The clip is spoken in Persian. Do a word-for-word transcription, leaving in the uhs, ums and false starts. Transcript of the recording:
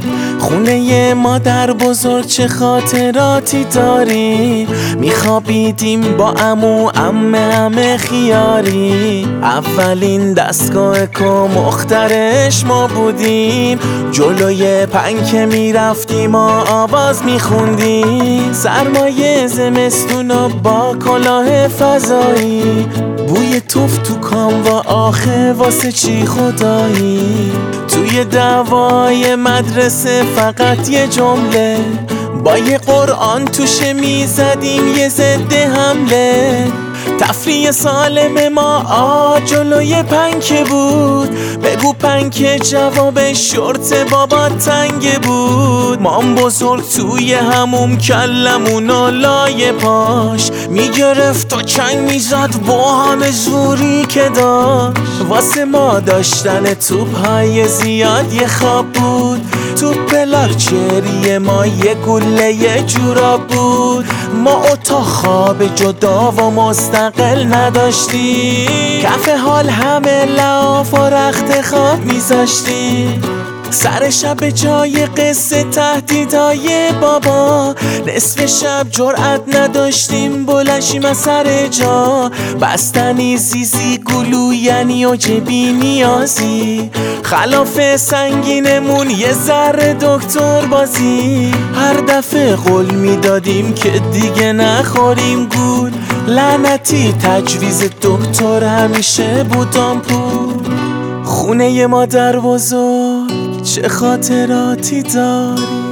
خونه مادر بزرگ چه خاطراتی داری. میخوابیدیم با عمو عمه همه خیاری. اولین دستگاه که مخترش ما بودیم. جلوی پنکه میرفتیم و آواز میخوندیم. سرمایه زمستونا با کلاه فضایی. بوی توف تو کاموا آخه واسه چی خدایی. توی دعوای مدرسه فقط یه جمله با یه قرآن توشه میزدیم یه ضد حمله. تفریح سالم ما آ جلوی پنکه بود. بگو پنکه جواب شورت بابا تنگه بود. مام بزرگ توی هموم کلمونو لای پاش میگرفت و چنگ میزد با همه زوری که داشت. واسه ما داشتن توپ های زیاد یه خواب بود. توپ لاکچری ما یه گله یه جوراب بود. ما اتاق خواب جدا و مستقل نداشتیم. کف حال همه لحاف و رخت خواب میذاشتیم. سر شب جای قصه تهدیدای بابا. نصف شب جرأت نداشتیم بلنشیم از سر جا. بستنی زیزی گلو یعنی و جبی نیازی. خلاف سنگینمون یه ذره دکتر بازی. هر دفعه قول میدادیم که دیگه نخوریم گول. لعنتی تجویز دکتر همیشه بود آمپول. خونه مادر بزرگ چه خاطراتی داری.